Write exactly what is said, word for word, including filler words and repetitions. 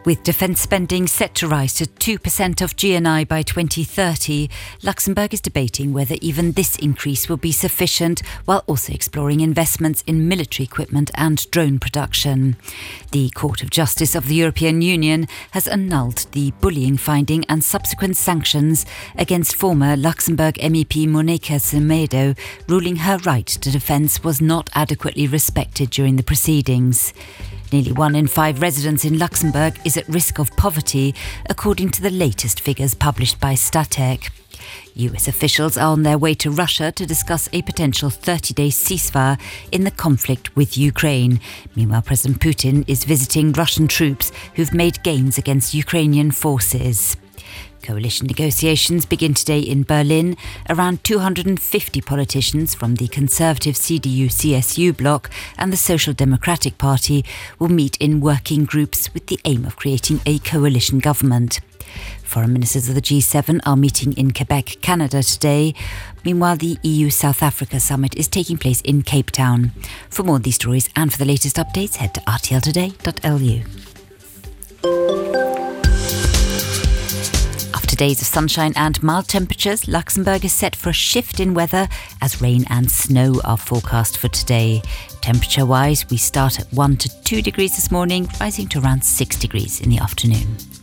With defence spending set to rise to two percent of G N I by twenty thirty, Luxembourg is debating whether even this increase will be sufficient, while also exploring investments in military equipment and drone production. The Court of Justice of the European Union has annulled the bullying finding and subsequent sanctions against former Luxembourg M E P Monica Semedo, ruling her right to defence was not adequately respected during the proceedings. Nearly one in five residents in Luxembourg is at risk of poverty, according to the latest figures published by Statec. U S officials are on their way to Russia to discuss a potential thirty-day ceasefire in the conflict with Ukraine. Meanwhile, President Putin is visiting Russian troops who've made gains against Ukrainian forces. Coalition negotiations begin today in Berlin. Around two hundred fifty politicians from the conservative C D U C S U bloc and the Social Democratic Party will meet in working groups with the aim of creating a coalition government. Foreign ministers of the G seven are meeting in Quebec, Canada today. Meanwhile, the E U-South Africa summit is taking place in Cape Town. For more of these stories and for the latest updates, head to r t l today dot l u. After days of sunshine and mild temperatures, Luxembourg is set for a shift in weather as rain and snow are forecast for today. Temperature-wise, we start at one to two degrees this morning, rising to around six degrees in the afternoon.